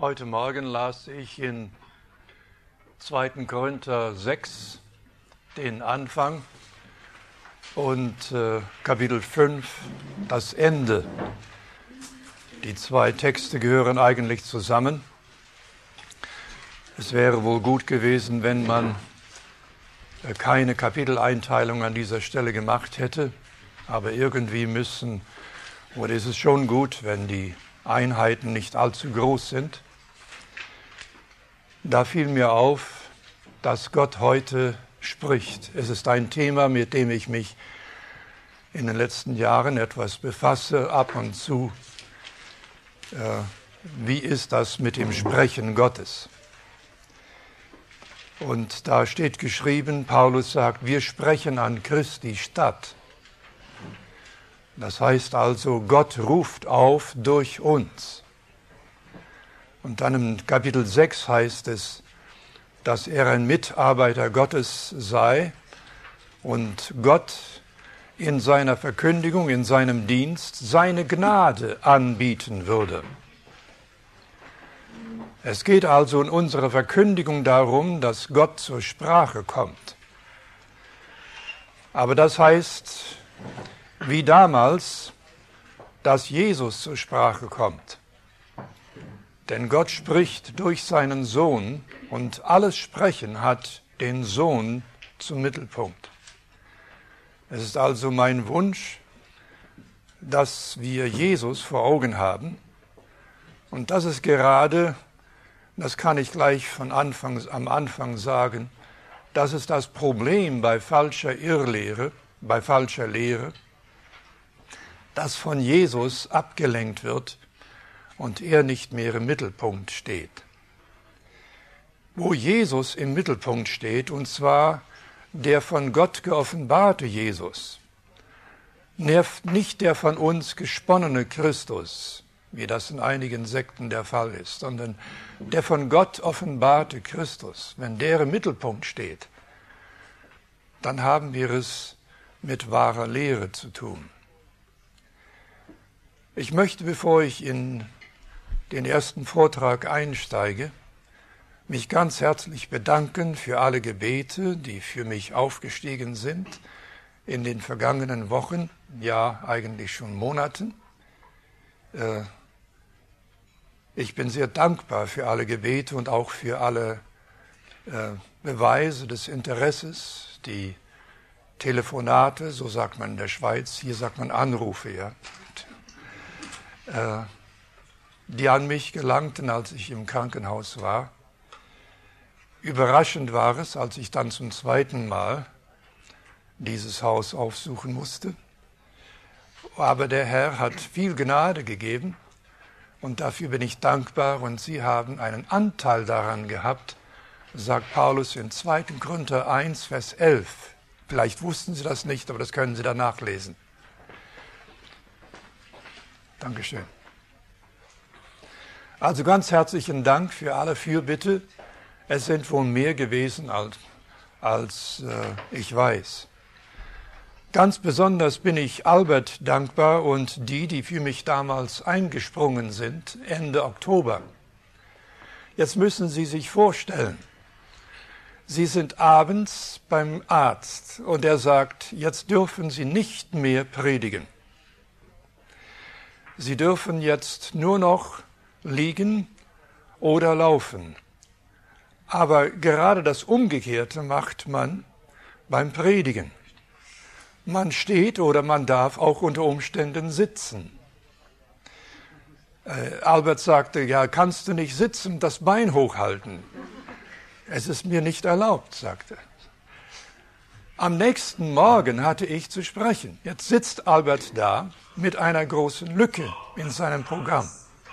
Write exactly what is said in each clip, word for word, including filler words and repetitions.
Heute Morgen las ich in zweiten Korinther sechs den Anfang und äh, Kapitel fünf das Ende. Die zwei Texte gehören eigentlich zusammen. Es wäre wohl gut gewesen, wenn man äh, keine Kapiteleinteilung an dieser Stelle gemacht hätte, aber irgendwie müssen, oder ist es schon gut, wenn die Einheiten nicht allzu groß sind. Da fiel mir auf, dass Gott heute spricht. Es ist ein Thema, mit dem ich mich in den letzten Jahren etwas befasse, ab und zu. Äh, wie ist das mit dem Sprechen Gottes? Und da steht geschrieben, Paulus sagt, wir sprechen an Christi statt. Das heißt also, Gott ruft auf durch uns. Und dann im Kapitel sechs heißt es, dass er ein Mitarbeiter Gottes sei und Gott in seiner Verkündigung, in seinem Dienst seine Gnade anbieten würde. Es geht also in unserer Verkündigung darum, dass Gott zur Sprache kommt. Aber das heißt, wie damals, dass Jesus zur Sprache kommt. Denn Gott spricht durch seinen Sohn und alles Sprechen hat den Sohn zum Mittelpunkt. Es ist also mein Wunsch, dass wir Jesus vor Augen haben und das ist gerade, das kann ich gleich von Anfang, am Anfang sagen, das ist das Problem bei falscher Irrlehre, bei falscher Lehre, dass von Jesus abgelenkt wird und er nicht mehr im Mittelpunkt steht. Wo Jesus im Mittelpunkt steht, und zwar der von Gott geoffenbarte Jesus, nicht der von uns gesponnene Christus, wie das in einigen Sekten der Fall ist, sondern der von Gott offenbarte Christus, wenn der im Mittelpunkt steht, dann haben wir es mit wahrer Lehre zu tun. Ich möchte, bevor ich in den ersten Vortrag einsteige, mich ganz herzlich bedanken für alle Gebete, die für mich aufgestiegen sind in den vergangenen Wochen, ja eigentlich schon Monaten. Ich bin sehr dankbar für alle Gebete und auch für alle Beweise des Interesses, die Telefonate, so sagt man in der Schweiz, hier sagt man Anrufe, ja. die an mich gelangten, als ich im Krankenhaus war. Überraschend war es, als ich dann zum zweiten Mal dieses Haus aufsuchen musste. Aber der Herr hat viel Gnade gegeben und dafür bin ich dankbar und Sie haben einen Anteil daran gehabt, sagt Paulus in zweiten Korinther eins, Vers elf. Vielleicht wussten Sie das nicht, aber das können Sie da nachlesen. Dankeschön. Also ganz herzlichen Dank für alle Fürbitte. Es sind wohl mehr gewesen, als, als äh, ich weiß. Ganz besonders bin ich Albert dankbar und die, die für mich damals eingesprungen sind, Ende Oktober. Jetzt müssen Sie sich vorstellen, Sie sind abends beim Arzt und er sagt, jetzt dürfen Sie nicht mehr predigen. Sie dürfen jetzt nur noch liegen oder laufen. Aber gerade das Umgekehrte macht man beim Predigen. Man steht oder man darf auch unter Umständen sitzen. Äh, Albert sagte, ja, kannst du nicht sitzen, das Bein hochhalten? Es ist mir nicht erlaubt, sagte er. Am nächsten Morgen hatte ich zu sprechen. Jetzt sitzt Albert da mit einer großen Lücke in seinem Programm.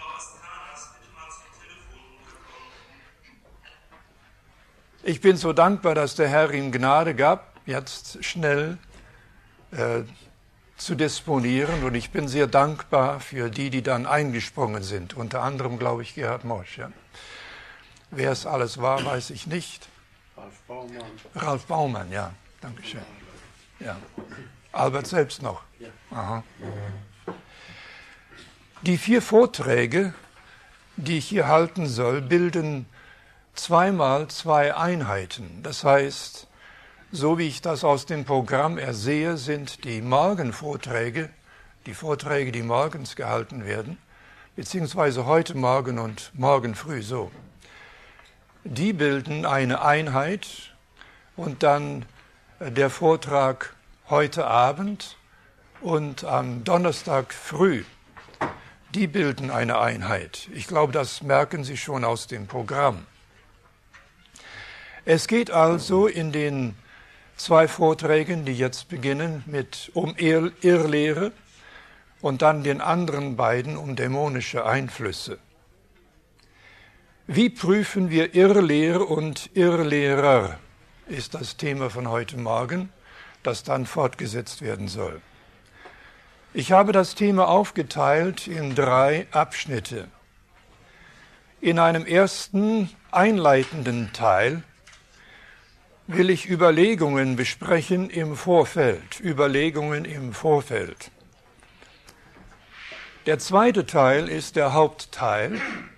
Ich bin so dankbar, dass der Herr ihm Gnade gab, jetzt schnell äh, zu disponieren. Und ich bin sehr dankbar für die, die dann eingesprungen sind. Unter anderem, glaube ich, Gerhard Mosch. Ja. Wer es alles war, weiß ich nicht. Ralf Baumann. Ralf Baumann, ja. Dankeschön. Ja. Albert selbst noch. Ja. Aha. Die vier Vorträge die ich hier halten soll, bilden zweimal zwei Einheiten. Das heißt, so wie ich das aus dem Programm ersehe, sind die Morgenvorträge, die Vorträge, die morgens gehalten werden, beziehungsweise heute Morgen und morgen früh so, die bilden eine Einheit und dann der Vortrag heute Abend und am Donnerstag früh, die bilden eine Einheit. Ich glaube, das merken Sie schon aus dem Programm. Es geht also in den zwei Vorträgen, die jetzt beginnen, mit um Irr- Irrlehre und dann den anderen beiden um dämonische Einflüsse. Wie prüfen wir Irrlehre und Irrlehrer, ist das Thema von heute Morgen, das dann fortgesetzt werden soll. Ich habe das Thema aufgeteilt in drei Abschnitte. In einem ersten einleitenden Teil will ich Überlegungen besprechen im Vorfeld, Überlegungen im Vorfeld. Der zweite Teil ist der Hauptteil.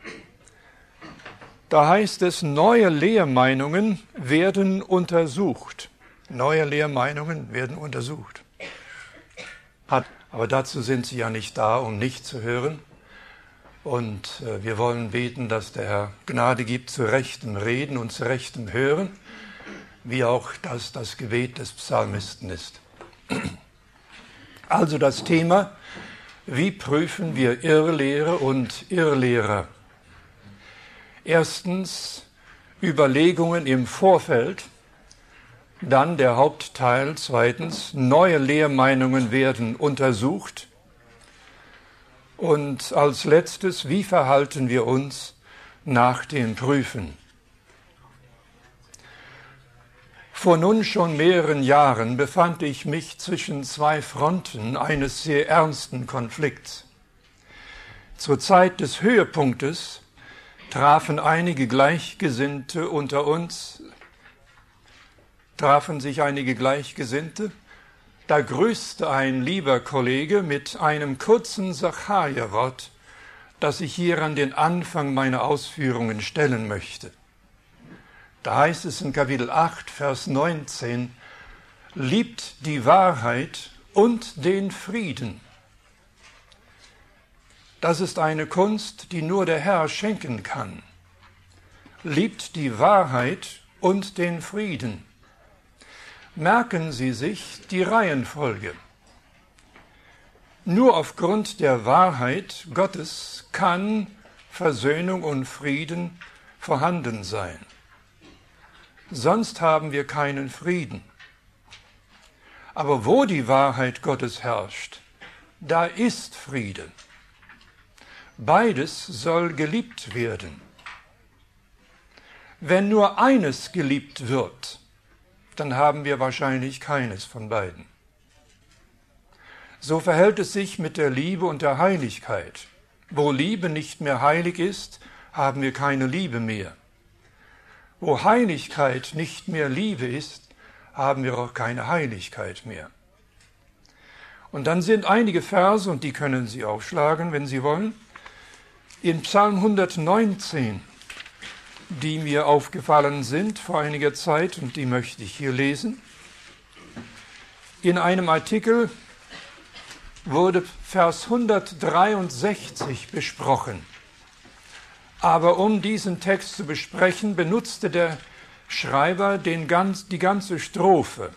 Da heißt es, neue Lehrmeinungen werden untersucht. Neue Lehrmeinungen werden untersucht. Aber dazu sind Sie ja nicht da, um nicht zu hören. Und äh, wir wollen beten, dass der Herr Gnade gibt zu rechtem Reden und zu rechtem Hören, wie auch das das Gebet des Psalmisten ist. Also das Thema, wie prüfen wir Irrlehre und Irrlehrer? Erstens Überlegungen im Vorfeld, dann der Hauptteil, zweitens neue Lehrmeinungen werden untersucht und als letztes, wie verhalten wir uns nach dem Prüfen? Vor nun schon mehreren Jahren befand ich mich zwischen zwei Fronten eines sehr ernsten Konflikts. Zur Zeit des Höhepunktes trafen einige Gleichgesinnte unter uns, trafen sich einige Gleichgesinnte. Da grüßte ein lieber Kollege mit einem kurzen Sacharja-Wort, das ich hier an den Anfang meiner Ausführungen stellen möchte. Da heißt es in Kapitel acht, Vers neunzehn, liebt die Wahrheit und den Frieden. Das ist eine Kunst, die nur der Herr schenken kann. Liebt die Wahrheit und den Frieden. Merken Sie sich die Reihenfolge. Nur aufgrund der Wahrheit Gottes kann Versöhnung und Frieden vorhanden sein. Sonst haben wir keinen Frieden. Aber wo die Wahrheit Gottes herrscht, da ist Friede. Beides soll geliebt werden. Wenn nur eines geliebt wird, dann haben wir wahrscheinlich keines von beiden. So verhält es sich mit der Liebe und der Heiligkeit. Wo Liebe nicht mehr heilig ist, haben wir keine Liebe mehr. Wo Heiligkeit nicht mehr Liebe ist, haben wir auch keine Heiligkeit mehr. Und dann sind einige Verse, und die können Sie aufschlagen, wenn Sie wollen, in Psalm hundertneunzehn, die mir aufgefallen sind vor einiger Zeit, und die möchte ich hier lesen. In einem Artikel wurde Vers hundertdreiundsechzig besprochen. Aber um diesen Text zu besprechen, benutzte der Schreiber den ganz, die ganze Strophe.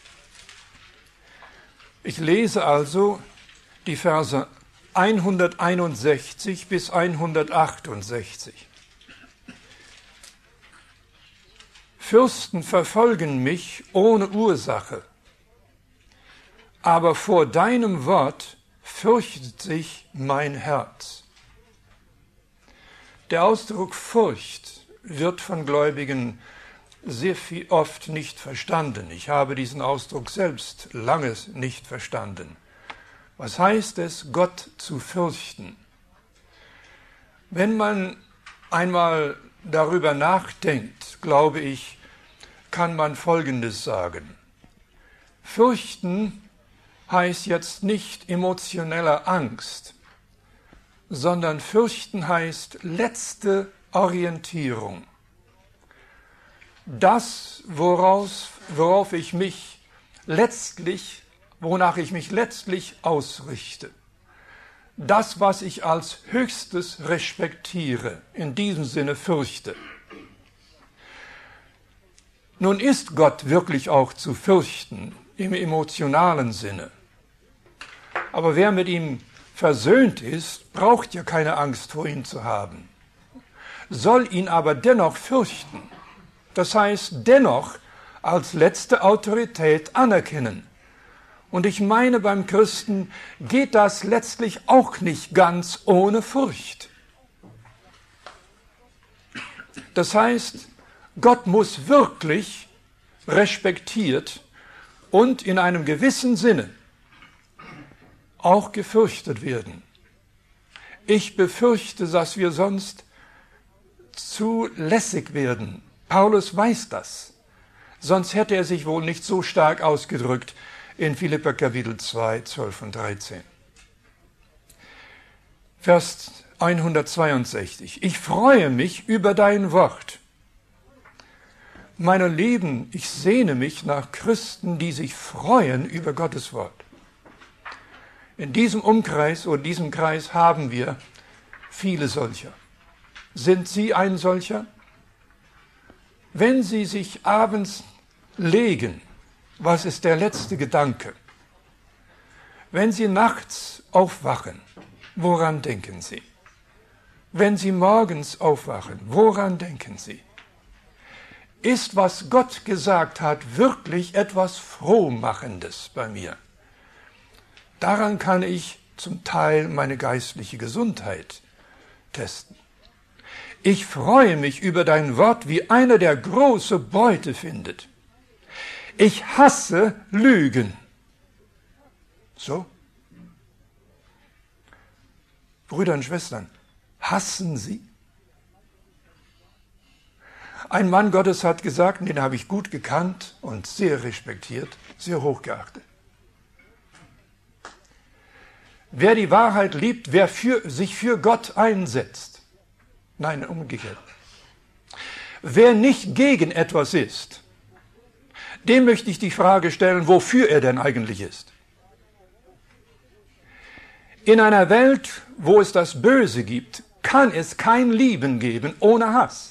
Ich lese also die Verse hunderteinundsechzig bis hundertachtundsechzig. Fürsten verfolgen mich ohne Ursache, aber vor deinem Wort fürchtet sich mein Herz. Der Ausdruck Furcht wird von Gläubigen sehr viel oft nicht verstanden. Ich habe diesen Ausdruck selbst lange nicht verstanden. Was heißt es, Gott zu fürchten? Wenn man einmal darüber nachdenkt, glaube ich, kann man Folgendes sagen. Fürchten heißt jetzt nicht emotionelle Angst, sondern fürchten heißt letzte Orientierung. Das, woraus, worauf ich mich letztlich, wonach ich mich letztlich ausrichte. Das, was ich als Höchstes respektiere, in diesem Sinne fürchte. Nun ist Gott wirklich auch zu fürchten, im emotionalen Sinne. Aber wer mit ihm versöhnt ist, braucht ja keine Angst vor ihm zu haben, soll ihn aber dennoch fürchten. Das heißt, dennoch als letzte Autorität anerkennen. Und ich meine, beim Christen geht das letztlich auch nicht ganz ohne Furcht. Das heißt, Gott muss wirklich respektiert und in einem gewissen Sinne auch gefürchtet werden. Ich befürchte, dass wir sonst zu lässig werden. Paulus weiß das. Sonst hätte er sich wohl nicht so stark ausgedrückt in Philipper Kapitel zwei, zwölf und dreizehn. Vers hundertzweiundsechzig. Ich freue mich über dein Wort. Meine Lieben, ich sehne mich nach Christen, die sich freuen über Gottes Wort. In diesem Umkreis oder diesem Kreis haben wir viele solcher. Sind Sie ein solcher? Wenn Sie sich abends legen, was ist der letzte Gedanke? Wenn Sie nachts aufwachen, woran denken Sie? Wenn Sie morgens aufwachen, woran denken Sie? Ist, was Gott gesagt hat, wirklich etwas Frohmachendes bei mir? Daran kann ich zum Teil meine geistliche Gesundheit testen. Ich freue mich über dein Wort, wie einer, der große Beute findet. Ich hasse Lügen. So? Brüder und Schwestern, hassen Sie? Ein Mann Gottes hat gesagt, den habe ich gut gekannt und sehr respektiert, sehr hochgeachtet. Wer die Wahrheit liebt, wer für, sich für Gott einsetzt. Nein, umgekehrt. Wer nicht gegen etwas ist, dem möchte ich die Frage stellen, wofür er denn eigentlich ist. In einer Welt, wo es das Böse gibt, kann es kein Lieben geben ohne Hass.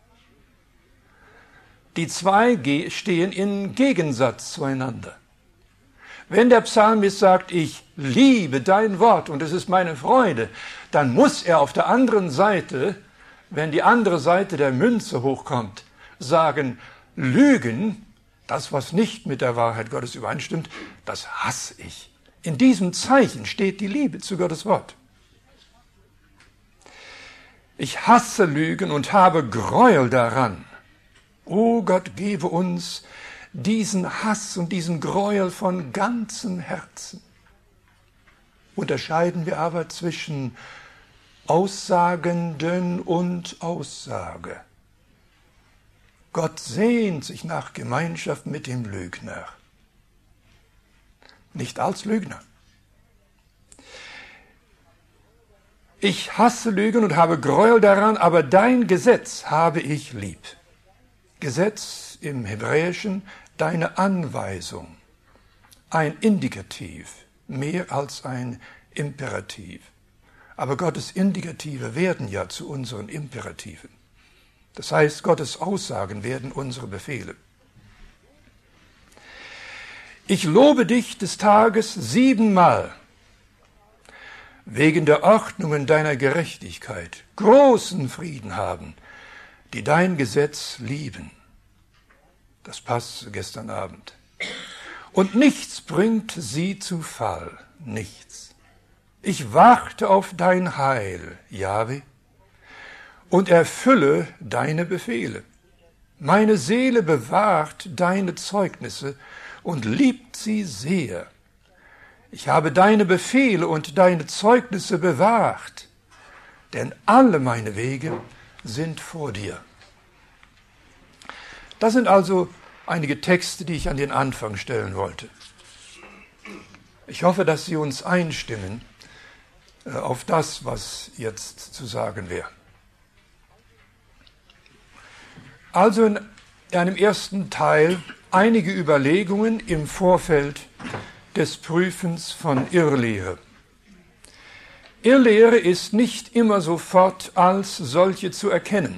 Die zwei stehen in Gegensatz zueinander. Wenn der Psalmist sagt, ich liebe dein Wort und es ist meine Freude, dann muss er auf der anderen Seite, wenn die andere Seite der Münze hochkommt, sagen, Lügen, das, was nicht mit der Wahrheit Gottes übereinstimmt, das hasse ich. In diesem Zeichen steht die Liebe zu Gottes Wort. Ich hasse Lügen und habe Gräuel daran. O Gott, gebe uns diesen Hass und diesen Gräuel von ganzem Herzen. Unterscheiden wir aber zwischen Aussagenden und Aussage. Gott sehnt sich nach Gemeinschaft mit dem Lügner. Nicht als Lügner. Ich hasse Lügen und habe Gräuel daran, aber dein Gesetz habe ich lieb. Gesetz im Hebräischen, deine Anweisung. Ein Indikativ, mehr als ein Imperativ. Aber Gottes Indikative werden ja zu unseren Imperativen. Das heißt, Gottes Aussagen werden unsere Befehle. Ich lobe dich des Tages siebenmal, wegen der Ordnungen deiner Gerechtigkeit, großen Frieden haben, die dein Gesetz lieben. Das passt gestern Abend. Und nichts bringt sie zu Fall, nichts. Ich warte auf dein Heil, Jahwe, und erfülle deine Befehle. Meine Seele bewahrt deine Zeugnisse und liebt sie sehr. Ich habe deine Befehle und deine Zeugnisse bewahrt, denn alle meine Wege sind vor dir. Das sind also einige Texte, die ich an den Anfang stellen wollte. Ich hoffe, dass sie uns einstimmen auf das, was jetzt zu sagen wäre. Also in einem ersten Teil einige Überlegungen im Vorfeld des Prüfens von Irrlehre. Irrlehre ist nicht immer sofort als solche zu erkennen.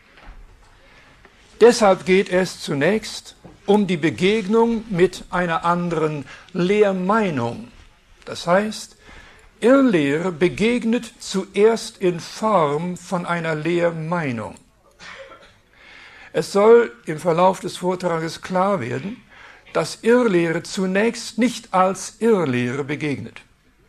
Deshalb geht es zunächst um die Begegnung mit einer anderen Lehrmeinung. Das heißt, Irrlehre begegnet zuerst in Form von einer Lehrmeinung. Es soll im Verlauf des Vortrages klar werden, dass Irrlehre zunächst nicht als Irrlehre begegnet.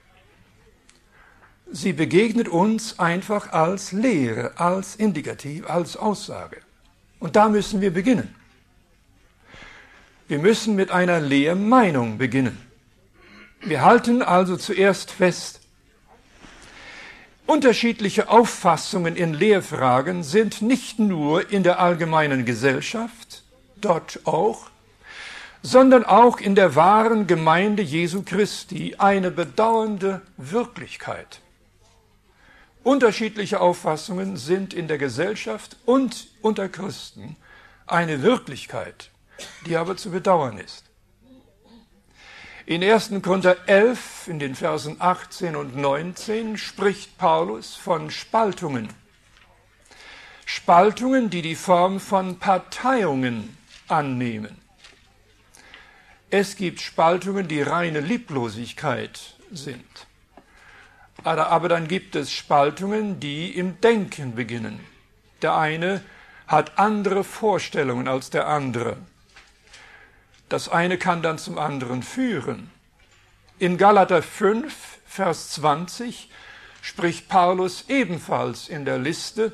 Sie begegnet uns einfach als Lehre, als Indikativ, als Aussage. Und da müssen wir beginnen. Wir müssen mit einer Lehrmeinung beginnen. Wir halten also zuerst fest, unterschiedliche Auffassungen in Lehrfragen sind nicht nur in der allgemeinen Gesellschaft, dort auch, sondern auch in der wahren Gemeinde Jesu Christi eine bedauernde Wirklichkeit. Unterschiedliche Auffassungen sind in der Gesellschaft und unter Christen eine Wirklichkeit, die aber zu bedauern ist. In ersten Korinther elf, in den Versen achtzehn und neunzehn, spricht Paulus von Spaltungen. Spaltungen, die die Form von Parteiungen annehmen. Es gibt Spaltungen, die reine Lieblosigkeit sind. Aber dann gibt es Spaltungen, die im Denken beginnen. Der eine hat andere Vorstellungen als der andere. Das eine kann dann zum anderen führen. In Galater fünf, Vers zwanzig spricht Paulus ebenfalls in der Liste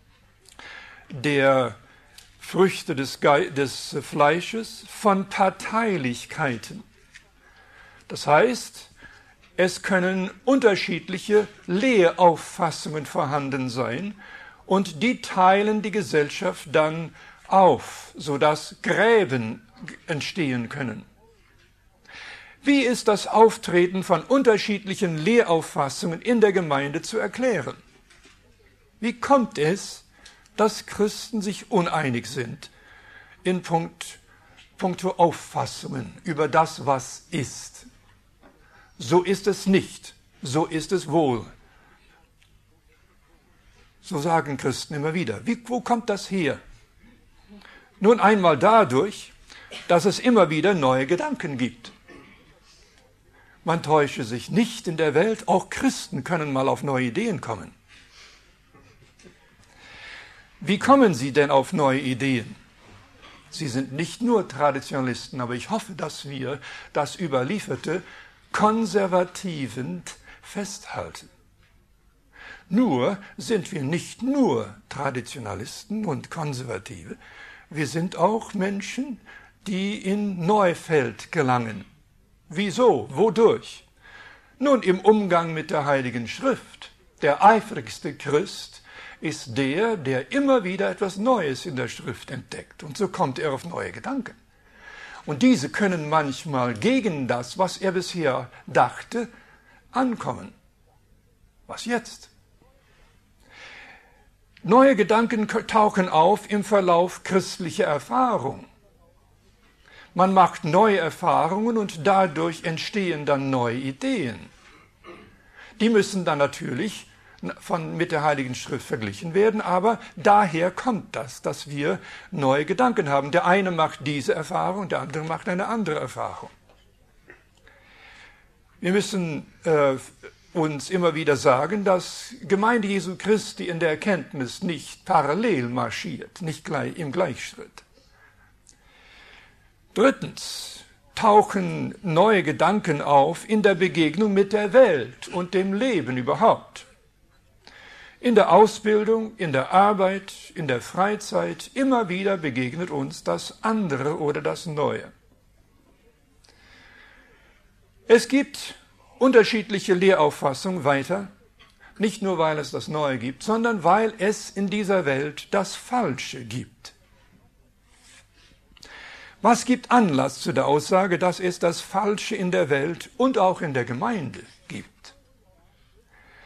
der Früchte des, Ge- des Fleisches von Parteilichkeiten. Das heißt, es können unterschiedliche Lehrauffassungen vorhanden sein und die teilen die Gesellschaft dann auf, sodass Gräben entstehen können. Wie ist das Auftreten von unterschiedlichen Lehrauffassungen in der Gemeinde zu erklären? Wie kommt es, dass Christen sich uneinig sind in Punkt, puncto Auffassungen über das, was ist? So ist es nicht, so ist es wohl. So sagen Christen immer wieder. Wie, wo kommt das her? Nun einmal dadurch, dass es immer wieder neue Gedanken gibt. Man täusche sich nicht in der Welt, auch Christen können mal auf neue Ideen kommen. Wie kommen sie denn auf neue Ideen? Sie sind nicht nur Traditionalisten, aber ich hoffe, dass wir das Überlieferte konservativend festhalten. Nur sind wir nicht nur Traditionalisten und Konservative, wir sind auch Menschen, die in Neufeld gelangen. Wieso? Wodurch? Nun, im Umgang mit der Heiligen Schrift. Der eifrigste Christ ist der, der immer wieder etwas Neues in der Schrift entdeckt. Und so kommt er auf neue Gedanken. Und diese können manchmal gegen das, was er bisher dachte, ankommen. Was jetzt? Neue Gedanken tauchen auf im Verlauf christlicher Erfahrung. Man macht neue Erfahrungen und dadurch entstehen dann neue Ideen. Die müssen dann natürlich von, mit der Heiligen Schrift verglichen werden, aber daher kommt das, dass wir neue Gedanken haben. Der eine macht diese Erfahrung, der andere macht eine andere Erfahrung. Wir müssen äh, uns immer wieder sagen, dass Gemeinde Jesu Christi in der Erkenntnis nicht parallel marschiert, nicht gleich, im Gleichschritt. Drittens tauchen neue Gedanken auf in der Begegnung mit der Welt und dem Leben überhaupt. In der Ausbildung, in der Arbeit, in der Freizeit, immer wieder begegnet uns das andere oder das Neue. Es gibt unterschiedliche Lehrauffassungen weiter, nicht nur weil es das Neue gibt, sondern weil es in dieser Welt das Falsche gibt. Was gibt Anlass zu der Aussage, dass es das Falsche in der Welt und auch in der Gemeinde gibt?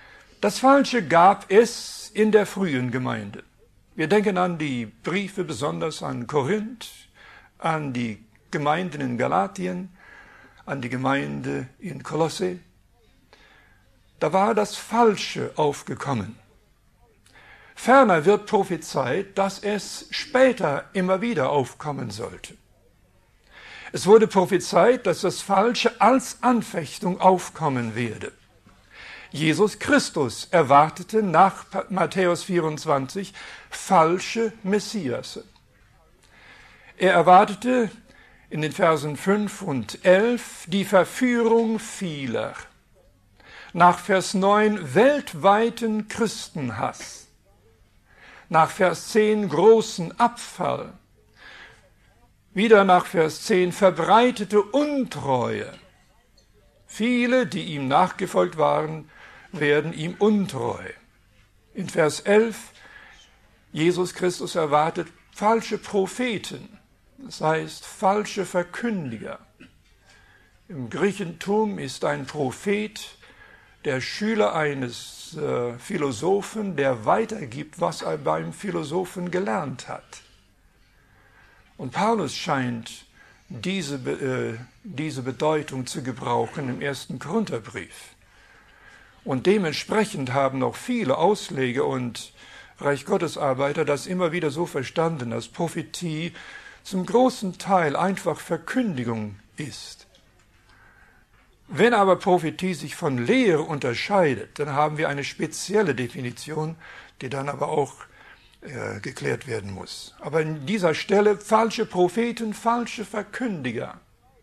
Das Falsche gab es in der frühen Gemeinde. Wir denken an die Briefe, besonders an Korinth, an die Gemeinden in Galatien, an die Gemeinde in Kolosse. Da war das Falsche aufgekommen. Ferner wird prophezeit, dass es später immer wieder aufkommen sollte. Es wurde prophezeit, dass das Falsche als Anfechtung aufkommen werde. Jesus Christus erwartete nach Matthäus vierundzwanzig falsche Messiasse. Er erwartete in den Versen fünf und elf die Verführung vieler. Nach Vers neun weltweiten Christenhass. Nach Vers zehn großen Abfall. Wieder nach Vers zehn verbreitete Untreue. Viele, die ihm nachgefolgt waren, werden ihm untreu. In Vers elf, Jesus Christus erwartet falsche Propheten, das heißt falsche Verkündiger. Im Griechentum ist ein Prophet der Schüler eines äh, Philosophen, der weitergibt, was er beim Philosophen gelernt hat. Und Paulus scheint diese, äh, diese Bedeutung zu gebrauchen im ersten Korintherbrief. Und dementsprechend haben auch viele Ausleger und Reich Gottes Arbeiter das immer wieder so verstanden, dass Prophetie zum großen Teil einfach Verkündigung ist. Wenn aber Prophetie sich von Lehre unterscheidet, dann haben wir eine spezielle Definition, die dann aber auch äh, geklärt werden muss. Aber an dieser Stelle falsche Propheten, falsche Verkündiger.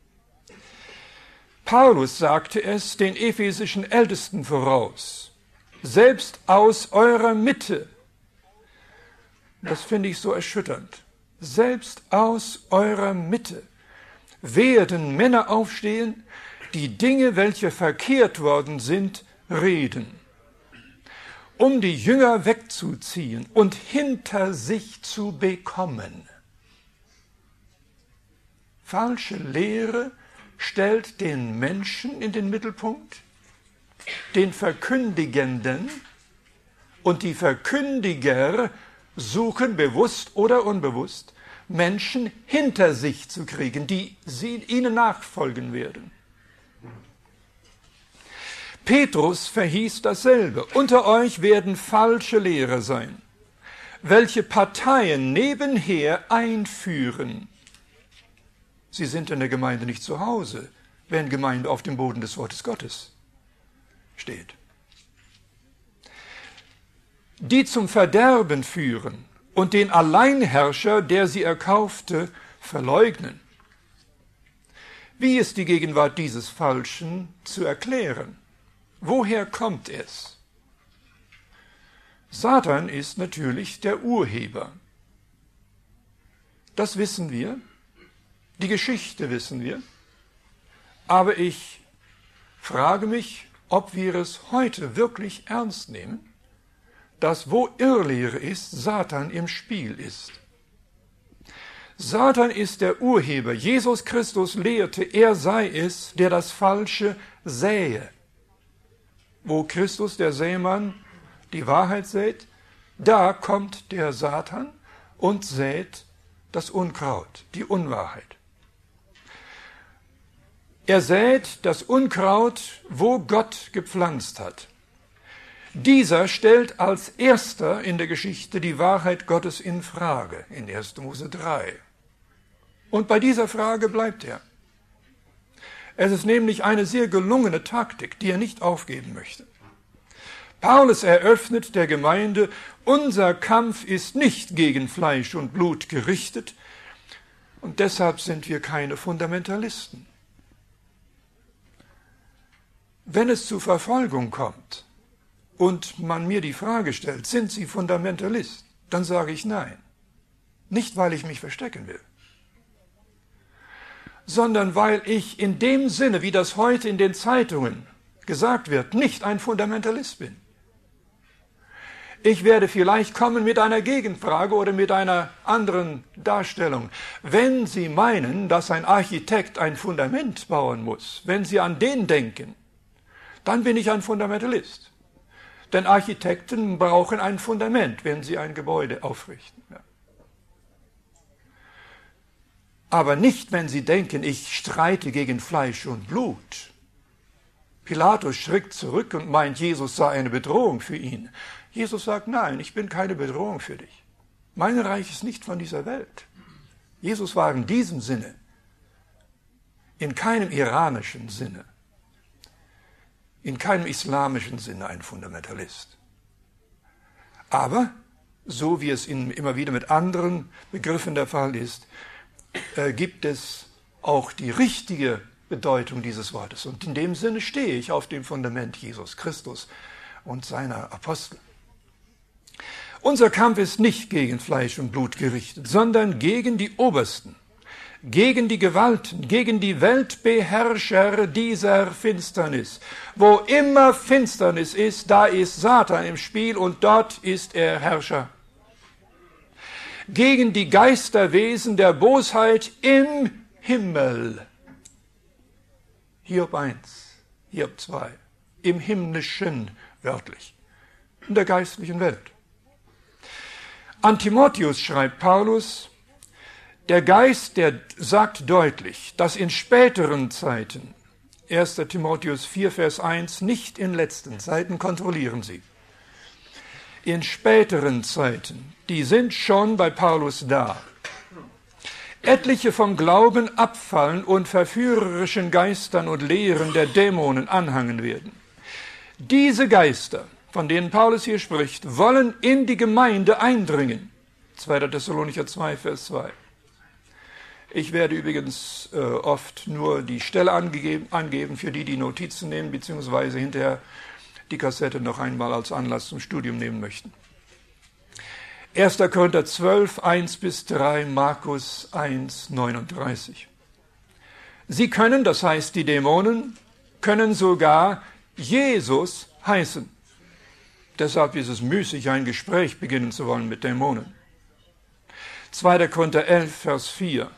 Paulus sagte es den ephesischen Ältesten voraus, selbst aus eurer Mitte. Das finde ich so erschütternd. Selbst aus eurer Mitte werden Männer aufstehen, die Dinge, welche verkehrt worden sind, reden, um die Jünger wegzuziehen und hinter sich zu bekommen. Falsche Lehre stellt den Menschen in den Mittelpunkt, den Verkündigenden, und die Verkündiger suchen bewusst oder unbewusst, Menschen hinter sich zu kriegen, die sie, ihnen nachfolgen werden. Petrus verhieß dasselbe. Unter euch werden falsche Lehrer sein, welche Parteien nebenher einführen. Sie sind in der Gemeinde nicht zu Hause, wenn Gemeinde auf dem Boden des Wortes Gottes steht. Die zum Verderben führen und den Alleinherrscher, der sie erkaufte, verleugnen. Wie ist die Gegenwart dieses Falschen zu erklären? Woher kommt es? Satan ist natürlich der Urheber. Das wissen wir. Die Geschichte wissen wir. Aber ich frage mich, ob wir es heute wirklich ernst nehmen, dass wo Irrlehre ist, Satan im Spiel ist. Satan ist der Urheber. Jesus Christus lehrte, er sei es, der das Falsche sähe. Wo Christus, der Sämann, die Wahrheit sät, da kommt der Satan und sät das Unkraut, die Unwahrheit. Er sät das Unkraut, wo Gott gepflanzt hat. Dieser stellt als erster in der Geschichte die Wahrheit Gottes in Frage, in erster Mose drei. Und bei dieser Frage bleibt er. Es ist nämlich eine sehr gelungene Taktik, die er nicht aufgeben möchte. Paulus eröffnet der Gemeinde, unser Kampf ist nicht gegen Fleisch und Blut gerichtet, und deshalb sind wir keine Fundamentalisten. Wenn es zu Verfolgung kommt und man mir die Frage stellt, sind Sie Fundamentalist? Dann sage ich nein. Nicht, weil ich mich verstecken will, sondern weil ich in dem Sinne, wie das heute in den Zeitungen gesagt wird, nicht ein Fundamentalist bin. Ich werde vielleicht kommen mit einer Gegenfrage oder mit einer anderen Darstellung. Wenn Sie meinen, dass ein Architekt ein Fundament bauen muss, wenn Sie an den denken, dann bin ich ein Fundamentalist. Denn Architekten brauchen ein Fundament, wenn sie ein Gebäude aufrichten. Ja. Aber nicht, wenn sie denken, ich streite gegen Fleisch und Blut. Pilatus schreckt zurück und meint, Jesus sei eine Bedrohung für ihn. Jesus sagt, nein, ich bin keine Bedrohung für dich. Mein Reich ist nicht von dieser Welt. Jesus war in diesem Sinne, in keinem iranischen Sinne, in keinem islamischen Sinne ein Fundamentalist. Aber, so wie es in, immer wieder mit anderen Begriffen der Fall ist, äh, gibt es auch die richtige Bedeutung dieses Wortes. Und in dem Sinne stehe ich auf dem Fundament Jesus Christus und seiner Apostel. Unser Kampf ist nicht gegen Fleisch und Blut gerichtet, sondern gegen die Obersten, gegen die Gewalten, gegen die Weltbeherrscher dieser Finsternis. Wo immer Finsternis ist, da ist Satan im Spiel und dort ist er Herrscher. Gegen die Geisterwesen der Bosheit im Himmel. Hiob eins, Hiob zwei, im himmlischen, wörtlich, in der geistlichen Welt. An Timotheus schreibt Paulus, der Geist, der sagt deutlich, dass in späteren Zeiten, erster Timotheus vier, Vers eins, nicht in letzten Zeiten, kontrollieren Sie. In späteren Zeiten, die sind schon bei Paulus da. Etliche vom Glauben abfallen und verführerischen Geistern und Lehren der Dämonen anhangen werden. Diese Geister, von denen Paulus hier spricht, wollen in die Gemeinde eindringen. zweiter Thessalonicher zwei, Vers zwei. Ich werde übrigens äh, oft nur die Stelle angegeben, angeben, für die die Notizen nehmen, beziehungsweise hinterher die Kassette noch einmal als Anlass zum Studium nehmen möchten. erster Korinther zwölf, eins bis drei, Markus eins, neununddreißig. Sie können, das heißt die Dämonen, können sogar Jesus heißen. Deshalb ist es müßig, ein Gespräch beginnen zu wollen mit Dämonen. zweiter Korinther elf, Vers vier.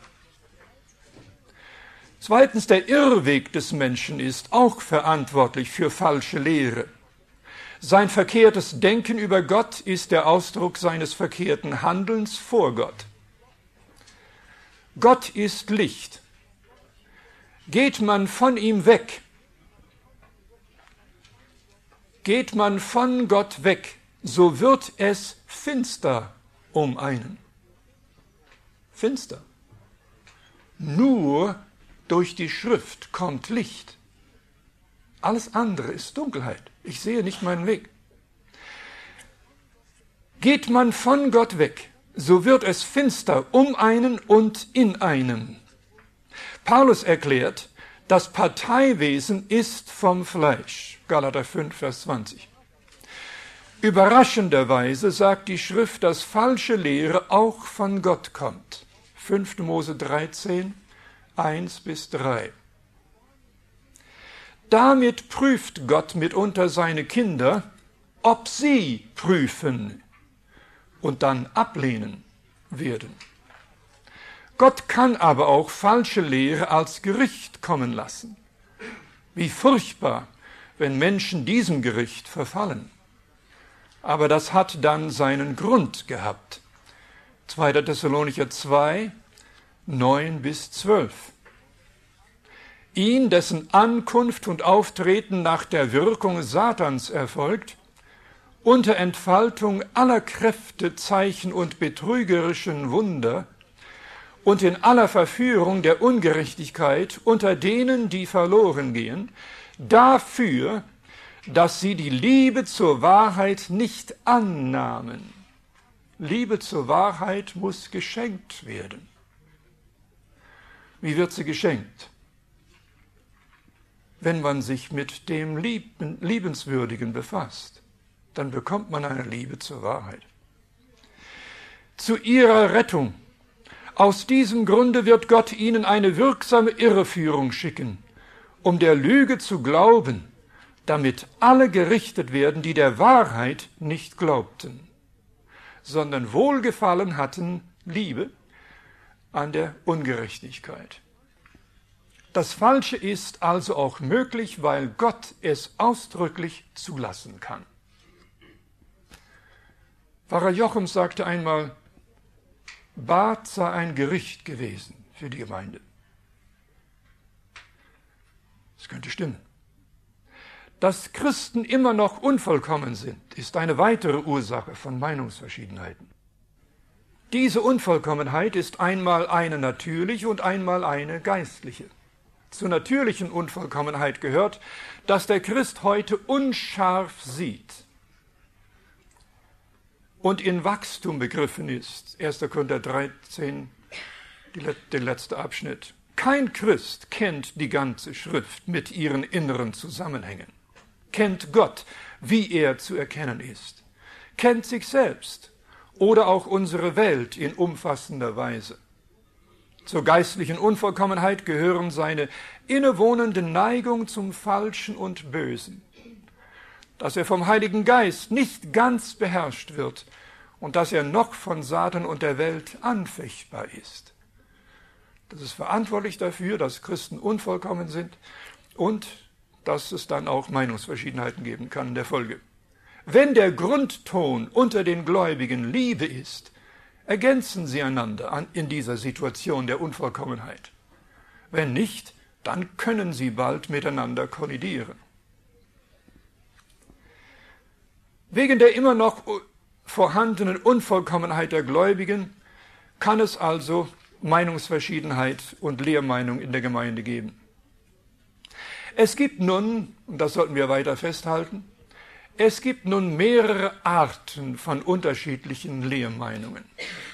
Zweitens, der Irrweg des Menschen ist auch verantwortlich für falsche Lehre. Sein verkehrtes Denken über Gott ist der Ausdruck seines verkehrten Handelns vor Gott. Gott ist Licht. Geht man von ihm weg, geht man von Gott weg, so wird es finster um einen. Finster. Nur durch die Schrift kommt Licht. Alles andere ist Dunkelheit. Ich sehe nicht meinen Weg. Geht man von Gott weg, so wird es finster um einen und in einem. Paulus erklärt, das Parteiwesen ist vom Fleisch. Galater fünf, Vers zwanzig. Überraschenderweise sagt die Schrift, dass falsche Lehre auch von Gott kommt. fünfter Mose dreizehn, eins bis drei. Damit prüft Gott mitunter seine Kinder, ob sie prüfen und dann ablehnen werden. Gott kann aber auch falsche Lehre als Gericht kommen lassen. Wie furchtbar, wenn Menschen diesem Gericht verfallen. Aber das hat dann seinen Grund gehabt. zweiter Thessalonicher zwei, neun bis zwölf. Ihn, dessen Ankunft und Auftreten nach der Wirkung Satans erfolgt, unter Entfaltung aller Kräfte, Zeichen und betrügerischen Wunder und in aller Verführung der Ungerechtigkeit unter denen, die verloren gehen, dafür, dass sie die Liebe zur Wahrheit nicht annahmen. Liebe zur Wahrheit muss geschenkt werden. Wie wird sie geschenkt? Wenn man sich mit dem Lieben, Liebenswürdigen befasst, dann bekommt man eine Liebe zur Wahrheit. Zu ihrer Rettung. Aus diesem Grunde wird Gott ihnen eine wirksame Irreführung schicken, um der Lüge zu glauben, damit alle gerichtet werden, die der Wahrheit nicht glaubten, sondern Wohlgefallen hatten, Liebe, an der Ungerechtigkeit. Das Falsche ist also auch möglich, weil Gott es ausdrücklich zulassen kann. Pfarrer Jochem sagte einmal, Barth sei ein Gericht gewesen für die Gemeinde. Das könnte stimmen. Dass Christen immer noch unvollkommen sind, ist eine weitere Ursache von Meinungsverschiedenheiten. Diese Unvollkommenheit ist einmal eine natürliche und einmal eine geistliche. Zur natürlichen Unvollkommenheit gehört, dass der Christ heute unscharf sieht und in Wachstum begriffen ist. erster Korinther dreizehn, der letzte Abschnitt. Kein Christ kennt die ganze Schrift mit ihren inneren Zusammenhängen, kennt Gott, wie er zu erkennen ist, kennt sich selbst oder auch unsere Welt in umfassender Weise. Zur geistlichen Unvollkommenheit gehören seine innewohnende Neigung zum Falschen und Bösen, dass er vom Heiligen Geist nicht ganz beherrscht wird und dass er noch von Satan und der Welt anfechtbar ist. Das ist verantwortlich dafür, dass Christen unvollkommen sind und dass es dann auch Meinungsverschiedenheiten geben kann in der Folge. Wenn der Grundton unter den Gläubigen Liebe ist, ergänzen sie einander in dieser Situation der Unvollkommenheit. Wenn nicht, dann können sie bald miteinander kollidieren. Wegen der immer noch vorhandenen Unvollkommenheit der Gläubigen kann es also Meinungsverschiedenheit und Lehrmeinung in der Gemeinde geben. Es gibt nun, und das sollten wir weiter festhalten, es gibt nun mehrere Arten von unterschiedlichen Lehrmeinungen.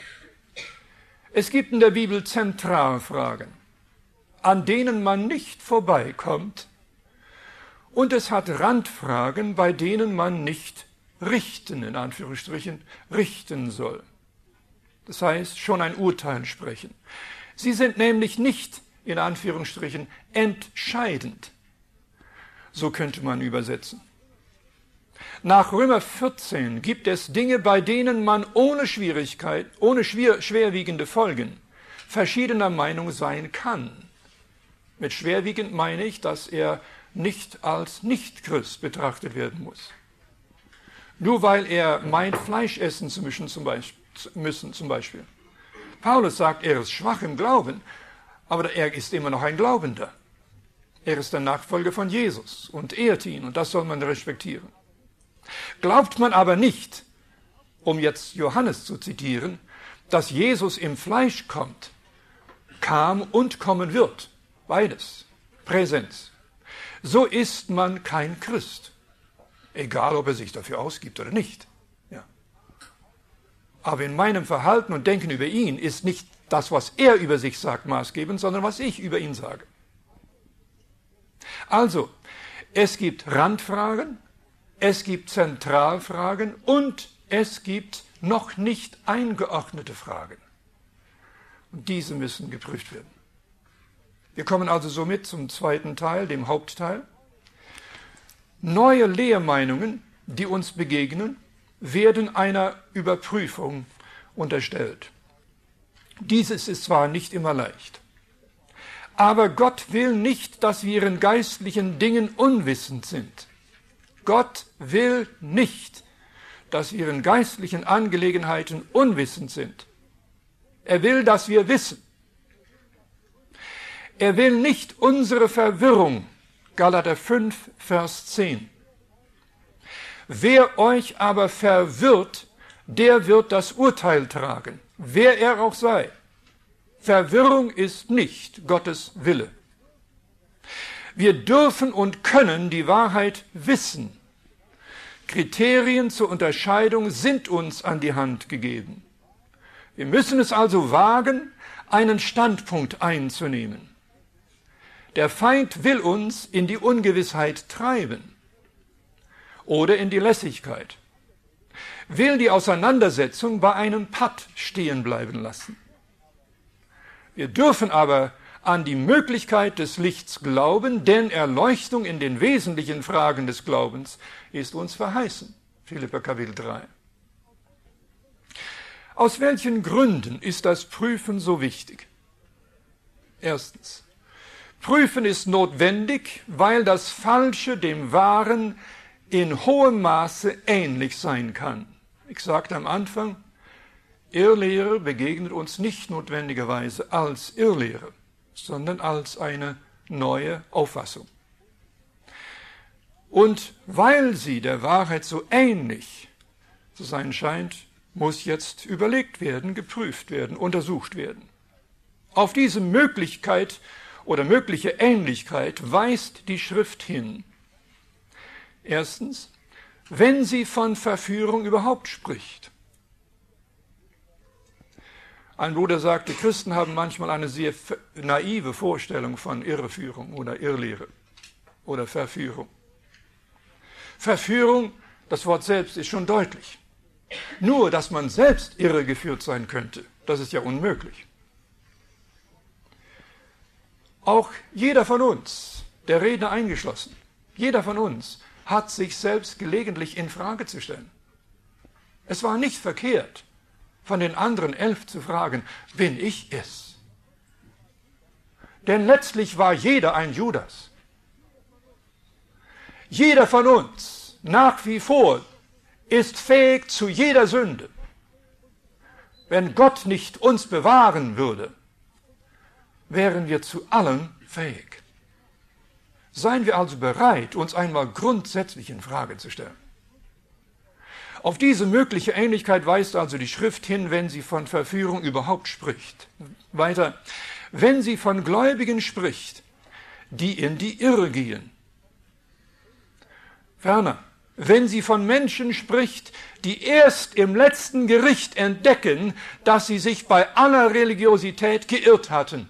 Es gibt in der Bibel Zentralfragen, an denen man nicht vorbeikommt, und es hat Randfragen, bei denen man nicht richten, in Anführungsstrichen, richten soll. Das heißt, schon ein Urteil sprechen. Sie sind nämlich nicht, in Anführungsstrichen, entscheidend. So könnte man übersetzen. Nach Römer vierzehn gibt es Dinge, bei denen man ohne Schwierigkeit, ohne schwer, schwerwiegende Folgen verschiedener Meinung sein kann. Mit schwerwiegend meine ich, dass er nicht als Nichtchrist betrachtet werden muss. Nur weil er meint, Fleisch essen zu müssen, zum Beispiel, müssen zum Beispiel. Paulus sagt, er ist schwach im Glauben, aber er ist immer noch ein Glaubender. Er ist der Nachfolger von Jesus und ehrt ihn, und das soll man respektieren. Glaubt man aber nicht, um jetzt Johannes zu zitieren, dass Jesus im Fleisch kommt, kam und kommen wird, beides, Präsenz, so ist man kein Christ, egal ob er sich dafür ausgibt oder nicht. Ja. Aber in meinem Verhalten und Denken über ihn ist nicht das, was er über sich sagt, maßgebend, sondern was ich über ihn sage. Also, es gibt Randfragen, es gibt Zentralfragen und es gibt noch nicht eingeordnete Fragen. Und diese müssen geprüft werden. Wir kommen also somit zum zweiten Teil, dem Hauptteil. Neue Lehrmeinungen, die uns begegnen, werden einer Überprüfung unterstellt. Dieses ist zwar nicht immer leicht, aber Gott will nicht, dass wir in geistlichen Dingen unwissend sind. Gott will nicht, dass wir in geistlichen Angelegenheiten unwissend sind. Er will, dass wir wissen. Er will nicht unsere Verwirrung. Galater fünf, Vers zehn. Wer euch aber verwirrt, der wird das Urteil tragen, wer er auch sei. Verwirrung ist nicht Gottes Wille. Wir dürfen und können die Wahrheit wissen. Kriterien zur Unterscheidung sind uns an die Hand gegeben. Wir müssen es also wagen, einen Standpunkt einzunehmen. Der Feind will uns in die Ungewissheit treiben oder in die Lässigkeit, will die Auseinandersetzung bei einem Patt stehen bleiben lassen. Wir dürfen aber an die Möglichkeit des Lichts glauben, denn Erleuchtung in den wesentlichen Fragen des Glaubens ist uns verheißen. Philipper Kapitel drei. Aus welchen Gründen ist das Prüfen so wichtig? Erstens. Prüfen ist notwendig, weil das Falsche dem Wahren in hohem Maße ähnlich sein kann. Ich sagte am Anfang, Irrlehre begegnet uns nicht notwendigerweise als Irrlehre, sondern als eine neue Auffassung. Und weil sie der Wahrheit so ähnlich zu sein scheint, muss jetzt überlegt werden, geprüft werden, untersucht werden. Auf diese Möglichkeit oder mögliche Ähnlichkeit weist die Schrift hin. Erstens, wenn sie von Verführung überhaupt spricht. Ein Bruder sagte, Christen haben manchmal eine sehr naive Vorstellung von Irreführung oder Irrlehre oder Verführung. Verführung, das Wort selbst ist schon deutlich. Nur, dass man selbst irregeführt sein könnte, das ist ja unmöglich. Auch jeder von uns, der Redner eingeschlossen, jeder von uns hat sich selbst gelegentlich in Frage zu stellen. Es war nicht verkehrt, von den anderen elf zu fragen, bin ich es? Denn letztlich war jeder ein Judas. Jeder von uns, nach wie vor, ist fähig zu jeder Sünde. Wenn Gott nicht uns bewahren würde, wären wir zu allem fähig. Seien wir also bereit, uns einmal grundsätzlich in Frage zu stellen. Auf diese mögliche Ähnlichkeit weist also die Schrift hin, wenn sie von Verführung überhaupt spricht. Weiter, wenn sie von Gläubigen spricht, die in die Irre gehen. Ferner, wenn sie von Menschen spricht, die erst im letzten Gericht entdecken, dass sie sich bei aller Religiosität geirrt hatten.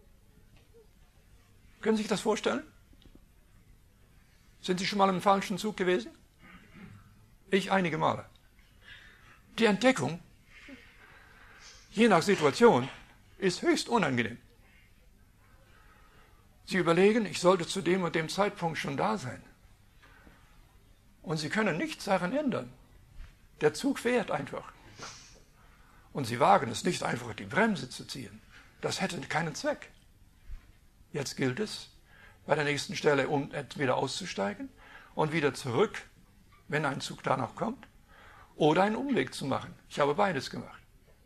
Können Sie sich das vorstellen? Sind Sie schon mal im falschen Zug gewesen? Ich einige Male. Die Entdeckung, je nach Situation, ist höchst unangenehm. Sie überlegen, ich sollte zu dem und dem Zeitpunkt schon da sein. Und Sie können nichts daran ändern. Der Zug fährt einfach. Und Sie wagen es nicht einfach, die Bremse zu ziehen. Das hätte keinen Zweck. Jetzt gilt es, bei der nächsten Stelle um entweder auszusteigen und wieder zurück, wenn ein Zug danach kommt, oder einen Umweg zu machen. Ich habe beides gemacht.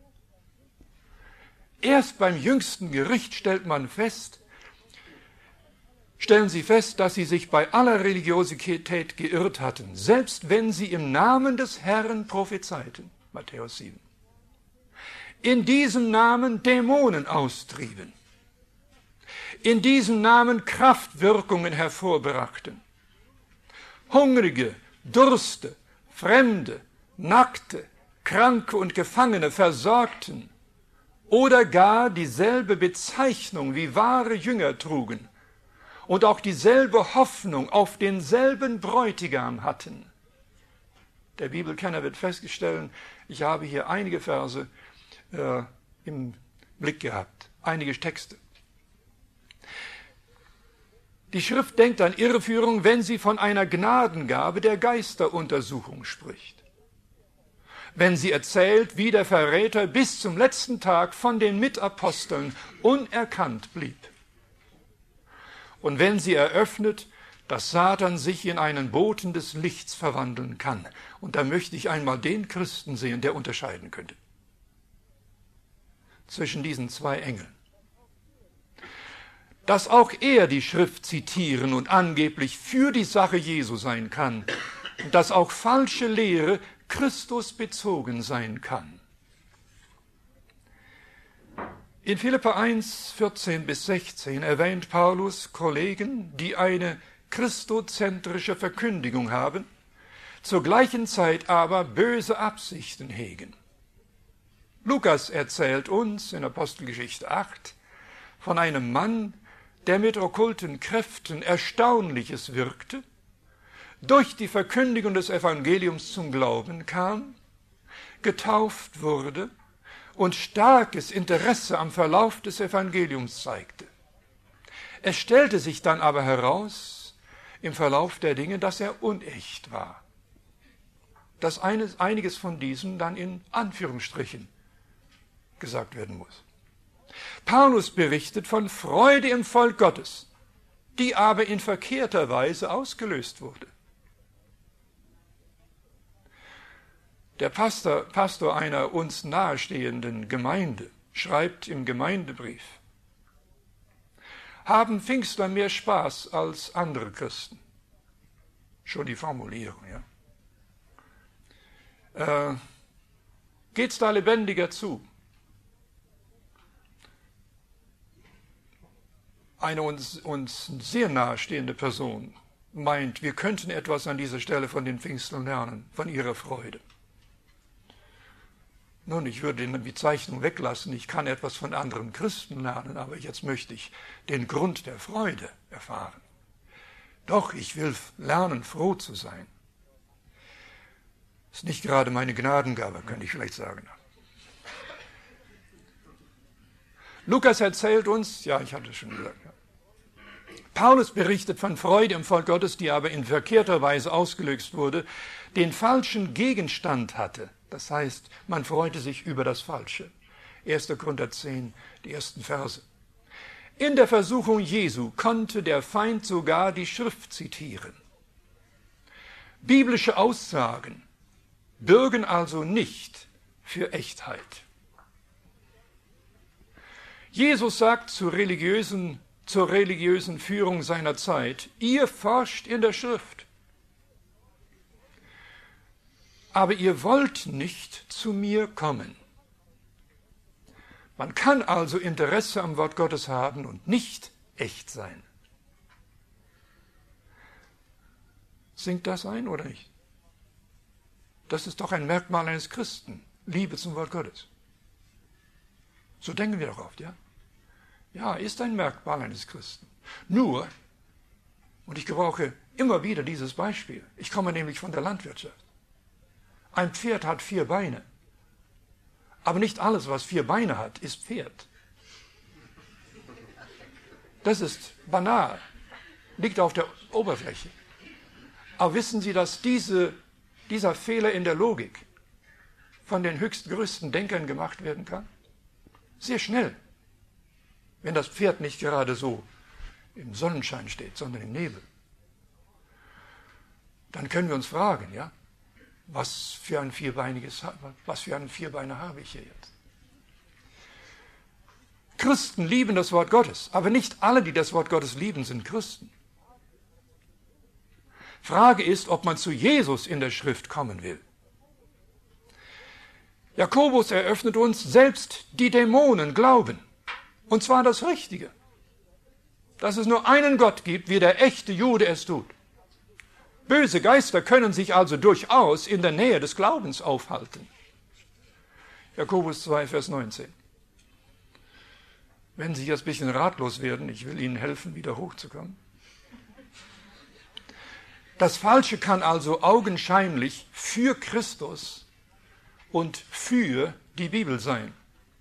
Erst beim jüngsten Gericht stellt man fest, stellen sie fest, dass sie sich bei aller Religiosität geirrt hatten, selbst wenn sie im Namen des Herrn prophezeiten. Matthäus sieben. In diesem Namen Dämonen austrieben. In diesem Namen Kraftwirkungen hervorbrachten. Hungrige, Durste, Fremde, Nackte, Kranke und Gefangene versorgten oder gar dieselbe Bezeichnung wie wahre Jünger trugen und auch dieselbe Hoffnung auf denselben Bräutigam hatten. Der Bibelkenner wird feststellen, ich habe hier einige Verse äh, im Blick gehabt, einige Texte. Die Schrift denkt an Irreführung, wenn sie von einer Gnadengabe der Geisteruntersuchung spricht. Wenn sie erzählt, wie der Verräter bis zum letzten Tag von den Mitaposteln unerkannt blieb. Und wenn sie eröffnet, dass Satan sich in einen Boten des Lichts verwandeln kann. Und da möchte ich einmal den Christen sehen, der unterscheiden könnte zwischen diesen zwei Engeln. Dass auch er die Schrift zitieren und angeblich für die Sache Jesu sein kann und dass auch falsche Lehre Christus bezogen sein kann. In Philipper eins, vierzehn bis sechzehn erwähnt Paulus Kollegen, die eine christozentrische Verkündigung haben, zur gleichen Zeit aber böse Absichten hegen. Lukas erzählt uns in Apostelgeschichte acht von einem Mann, der mit okkulten Kräften Erstaunliches wirkte, durch die Verkündigung des Evangeliums zum Glauben kam, getauft wurde und starkes Interesse am Verlauf des Evangeliums zeigte. Es stellte sich dann aber heraus, im Verlauf der Dinge, dass er unecht war. Dass eines, einiges von diesem dann in Anführungsstrichen gesagt werden muss. Paulus berichtet von Freude im Volk Gottes, die aber in verkehrter Weise ausgelöst wurde. Der Pastor, Pastor einer uns nahestehenden Gemeinde schreibt im Gemeindebrief: Haben Pfingstler mehr Spaß als andere Christen? Schon die Formulierung, ja. Äh, geht's da lebendiger zu? Eine uns, uns sehr nahestehende Person meint, wir könnten etwas an dieser Stelle von den Pfingstlern lernen, von ihrer Freude. Nun, ich würde die Bezeichnung weglassen, ich kann etwas von anderen Christen lernen, aber jetzt möchte ich den Grund der Freude erfahren. Doch, ich will lernen, froh zu sein. Das ist nicht gerade meine Gnadengabe, könnte ich vielleicht sagen. Lukas erzählt uns, ja, ich hatte es schon gesagt, ja. Paulus berichtet von Freude im Volk Gottes, die aber in verkehrter Weise ausgelöst wurde, den falschen Gegenstand hatte. Das heißt, man freute sich über das Falsche. erster Korinther zehn, die ersten Verse. In der Versuchung Jesu konnte der Feind sogar die Schrift zitieren. Biblische Aussagen bürgen also nicht für Echtheit. Jesus sagt zu religiösen, zur religiösen Führung seiner Zeit: Ihr forscht in der Schrift, aber ihr wollt nicht zu mir kommen. Man kann also Interesse am Wort Gottes haben und nicht echt sein. Sinkt das ein oder nicht? Das ist doch ein Merkmal eines Christen, Liebe zum Wort Gottes. So denken wir doch oft, ja? Ja, ist ein Merkmal eines Christen. Nur, und ich gebrauche immer wieder dieses Beispiel, ich komme nämlich von der Landwirtschaft. Ein Pferd hat vier Beine, aber nicht alles, was vier Beine hat, ist Pferd. Das ist banal, liegt auf der Oberfläche. Aber wissen Sie, dass diese, dieser Fehler in der Logik von den höchstgrößten Denkern gemacht werden kann? Sehr schnell. Wenn das Pferd nicht gerade so im Sonnenschein steht, sondern im Nebel. Dann können wir uns fragen, ja, was für ein vierbeiniges, was für einen Vierbeiner habe ich hier jetzt? Christen lieben das Wort Gottes, aber nicht alle, die das Wort Gottes lieben, sind Christen. Frage ist, ob man zu Jesus in der Schrift kommen will. Jakobus eröffnet uns, selbst die Dämonen glauben. Und zwar das Richtige. Dass es nur einen Gott gibt, wie der echte Jude es tut. Böse Geister können sich also durchaus in der Nähe des Glaubens aufhalten. Jakobus zwei, Vers neunzehn. Wenn Sie jetzt ein bisschen ratlos werden, ich will Ihnen helfen, wieder hochzukommen. Das Falsche kann also augenscheinlich für Christus und für die Bibel sein.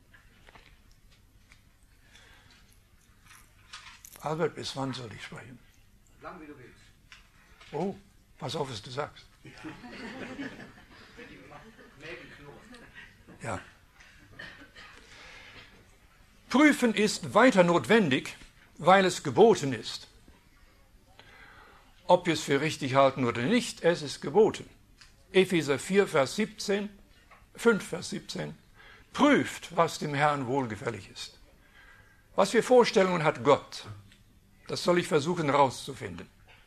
Albert, bis wann soll ich sprechen? Lang wie du willst. Oh, pass auf, was du sagst. Ja. Prüfen ist weiter notwendig, weil es geboten ist. Ob wir es für richtig halten oder nicht, es ist geboten. Epheser vier, Vers siebzehn, fünf, Vers siebzehn. Prüft, was dem Herrn wohlgefällig ist. Was für Vorstellungen hat Gott? Das soll ich versuchen herauszufinden.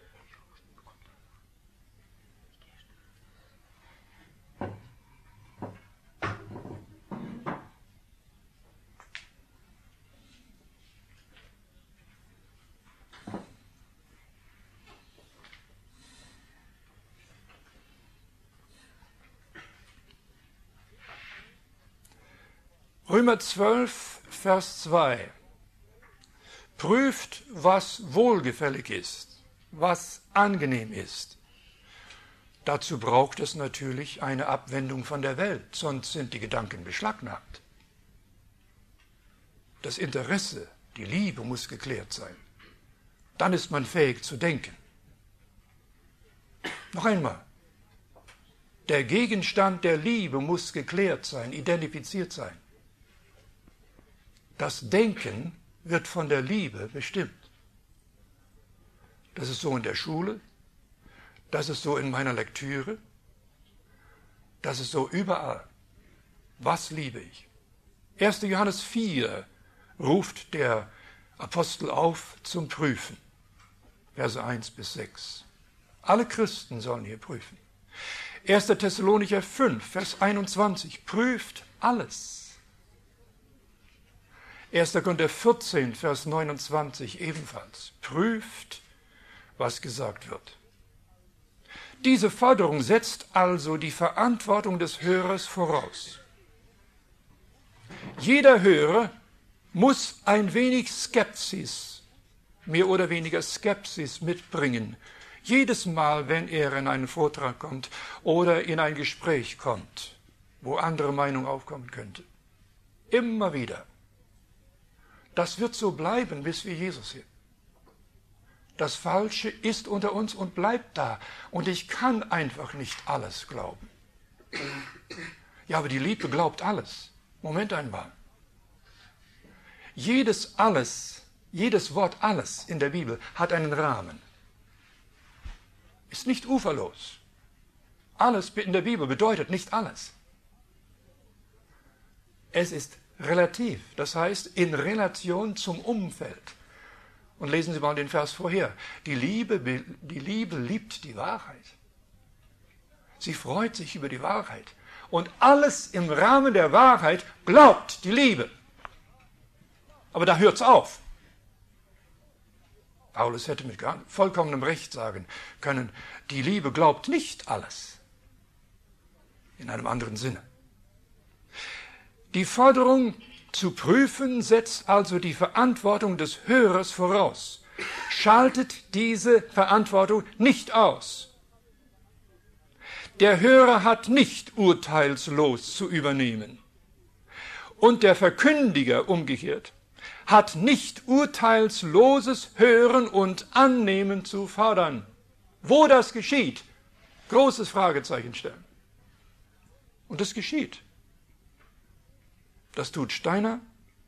Römer zwölf, Vers zwei. Prüft, was wohlgefällig ist, was angenehm ist. Dazu braucht es natürlich eine Abwendung von der Welt, sonst sind die Gedanken beschlagnahmt. Das Interesse, die Liebe muss geklärt sein. Dann ist man fähig zu denken. Noch einmal. Der Gegenstand der Liebe muss geklärt sein, identifiziert sein. Das Denken wird von der Liebe bestimmt. Das ist so in der Schule, das ist so in meiner Lektüre, Das ist so überall. Was liebe ich? erster Johannes vier ruft der Apostel auf zum Prüfen. Verse eins bis sechs. Alle Christen sollen hier prüfen. erster Thessalonicher fünf, Vers einundzwanzig. Prüft alles. erster Korinther vierzehn, Vers neunundzwanzig ebenfalls. Prüft, was gesagt wird. Diese Forderung setzt also die Verantwortung des Hörers voraus. Jeder Hörer muss ein wenig Skepsis, mehr oder weniger Skepsis mitbringen. Jedes Mal, wenn er in einen Vortrag kommt oder in ein Gespräch kommt, wo andere Meinung aufkommen könnte. Immer wieder. Das wird so bleiben, bis wir Jesus sehen. Das Falsche ist unter uns und bleibt da. Und ich kann einfach nicht alles glauben. Ja, aber die Liebe glaubt alles. Moment einmal. Jedes alles, jedes Wort alles in der Bibel hat einen Rahmen. Ist nicht uferlos. Alles in der Bibel bedeutet nicht alles. Es ist relativ, das heißt in Relation zum Umfeld. Und lesen Sie mal den Vers vorher. Die Liebe, die Liebe liebt die Wahrheit. Sie freut sich über die Wahrheit. Und alles im Rahmen der Wahrheit glaubt die Liebe. Aber da hört es auf. Paulus hätte mit vollkommenem Recht sagen können, die Liebe glaubt nicht alles. In einem anderen Sinne. Die Forderung zu prüfen setzt also die Verantwortung des Hörers voraus. Schaltet diese Verantwortung nicht aus. Der Hörer hat nicht urteilslos zu übernehmen. Und der Verkündiger umgekehrt hat nicht urteilsloses Hören und Annehmen zu fordern. Wo das geschieht, großes Fragezeichen stellen. Und das geschieht. Das tut Steiner.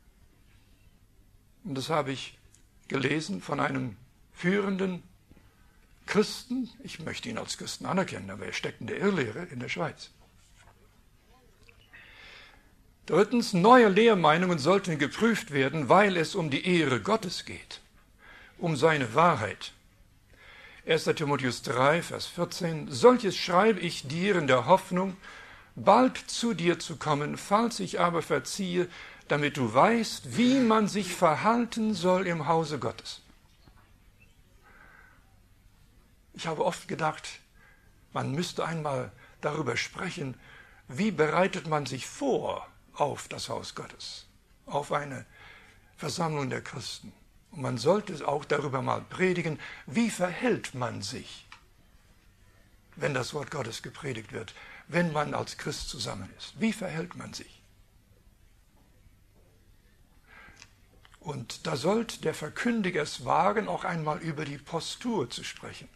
Und das habe ich gelesen von einem führenden Christen. Ich möchte ihn als Christen anerkennen, aber er steckt in der Irrlehre in der Schweiz. Drittens, neue Lehrmeinungen sollten geprüft werden, weil es um die Ehre Gottes geht, um seine Wahrheit. erster Timotheus drei, Vers vierzehn. Solches schreibe ich dir in der Hoffnung, bald zu dir zu kommen, falls ich aber verziehe, damit du weißt, wie man sich verhalten soll im Hause Gottes. Ich habe oft gedacht, man müsste einmal darüber sprechen, wie bereitet man sich vor auf das Haus Gottes, auf eine Versammlung der Christen. Und man sollte auch darüber mal predigen, wie verhält man sich, wenn das Wort Gottes gepredigt wird, wenn man als Christ zusammen ist. Wie verhält man sich? Und da sollte der Verkündiger es wagen, auch einmal über die Postur zu sprechen.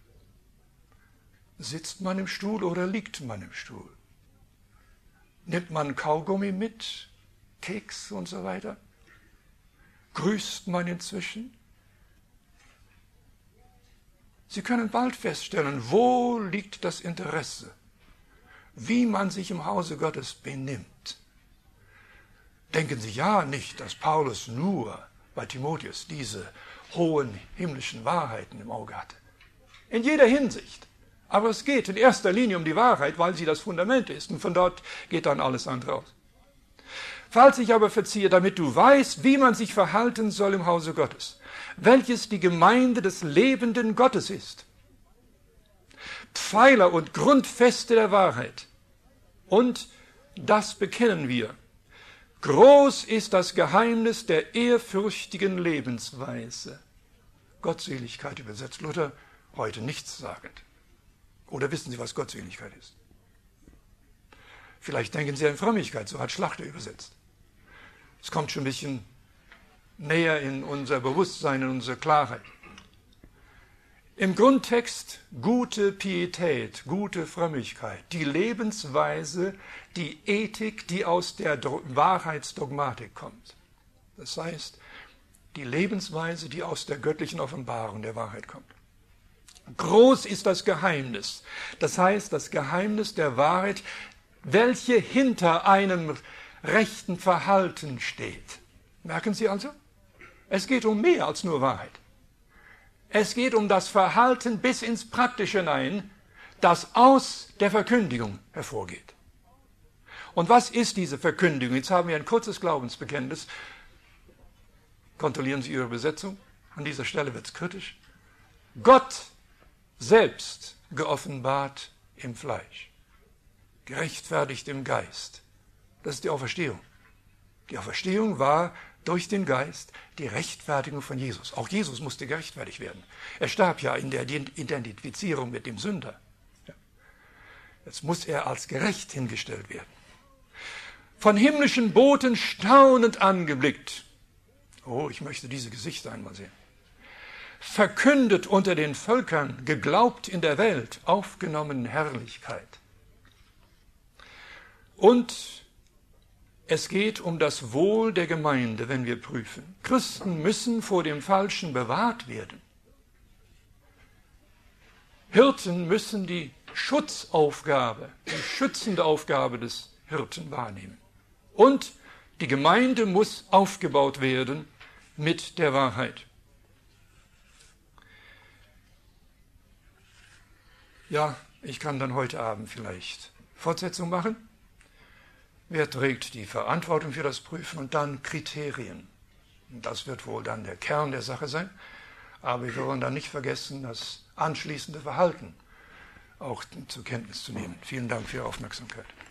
Sitzt man im Stuhl oder liegt man im Stuhl? Nimmt man Kaugummi mit, Keks und so weiter? Grüßt man inzwischen? Sie können bald feststellen, wo liegt das Interesse, wie man sich im Hause Gottes benimmt. Denken Sie ja nicht, dass Paulus nur bei Timotheus diese hohen himmlischen Wahrheiten im Auge hatte. In jeder Hinsicht. Aber es geht in erster Linie um die Wahrheit, weil sie das Fundament ist. Und von dort geht dann alles andere aus. Falls ich aber verziehe, damit du weißt, wie man sich verhalten soll im Hause Gottes, welches die Gemeinde des lebenden Gottes ist. Pfeiler und Grundfeste der Wahrheit. Und das bekennen wir. Groß ist das Geheimnis der ehrfürchtigen Lebensweise. Gottseligkeit übersetzt Luther, heute nichtssagend. Oder wissen Sie, was Gottseligkeit ist? Vielleicht denken Sie an Frömmigkeit, so hat Schlachter übersetzt. Es kommt schon ein bisschen näher in unser Bewusstsein, in unsere Klarheit. Im Grundtext gute Pietät, gute Frömmigkeit, die Lebensweise, die Ethik, die aus der Wahrheitsdogmatik kommt. Das heißt, die Lebensweise, die aus der göttlichen Offenbarung der Wahrheit kommt. Groß ist das Geheimnis. Das heißt, das Geheimnis der Wahrheit, welche hinter einem rechten Verhalten steht. Merken Sie also? Es geht um mehr als nur Wahrheit. Es geht um das Verhalten bis ins Praktische hinein, das aus der Verkündigung hervorgeht. Und was ist diese Verkündigung? Jetzt haben wir ein kurzes Glaubensbekenntnis. Kontrollieren Sie Ihre Übersetzung. An dieser Stelle wird es kritisch. Gott selbst geoffenbart im Fleisch, gerechtfertigt im Geist. Das ist die Auferstehung. Die Auferstehung war durch den Geist die Rechtfertigung von Jesus. Auch Jesus musste gerechtfertigt werden. Er starb ja in der Identifizierung mit dem Sünder. Jetzt muss er als gerecht hingestellt werden. Von himmlischen Boten staunend angeblickt. Oh, ich möchte diese Gesichter einmal sehen. Verkündet unter den Völkern, geglaubt in der Welt, aufgenommen Herrlichkeit. Und es geht um das Wohl der Gemeinde, wenn wir prüfen. Christen müssen vor dem Falschen bewahrt werden. Hirten müssen die Schutzaufgabe, die schützende Aufgabe des Hirten wahrnehmen. Und die Gemeinde muss aufgebaut werden mit der Wahrheit. Ja, ich kann dann heute Abend vielleicht Fortsetzung machen. Wer trägt die Verantwortung für das Prüfen und dann Kriterien? Das wird wohl dann der Kern der Sache sein. Aber wir wollen dann nicht vergessen, das anschließende Verhalten auch zur Kenntnis zu nehmen. Vielen Dank für Ihre Aufmerksamkeit.